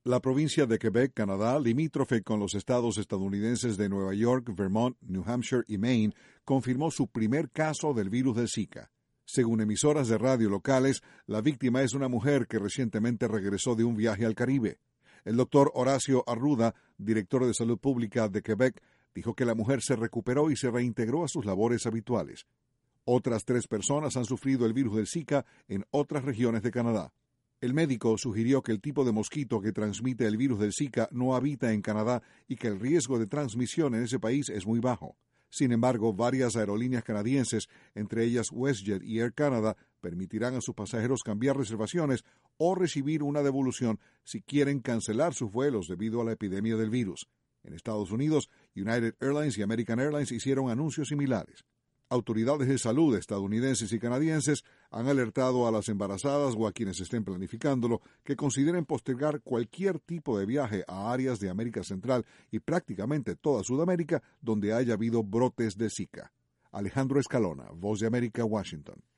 La provincia de Quebec, Canadá, limítrofe con los estados estadounidenses de Nueva York, Vermont, New Hampshire y Maine, confirmó su primer caso del virus de Zika. Según emisoras de radio locales, la víctima es una mujer que recientemente regresó de un viaje al Caribe. El doctor Horacio Arruda, director de Salud Pública de Quebec, dijo que la mujer se recuperó y se reintegró a sus labores habituales. Otras 3 personas han sufrido el virus del Zika en otras regiones de Canadá. El médico sugirió que el tipo de mosquito que transmite el virus del Zika no habita en Canadá y que el riesgo de transmisión en ese país es muy bajo. Sin embargo, varias aerolíneas canadienses, entre ellas WestJet y Air Canada, permitirán a sus pasajeros cambiar reservaciones o recibir una devolución si quieren cancelar sus vuelos debido a la epidemia del virus. En Estados Unidos, United Airlines y American Airlines hicieron anuncios similares. Autoridades de salud estadounidenses y canadienses han alertado a las embarazadas o a quienes estén planificándolo que consideren postergar cualquier tipo de viaje a áreas de América Central y prácticamente toda Sudamérica donde haya habido brotes de Zika. Alejandro Escalona, Voz de América, Washington.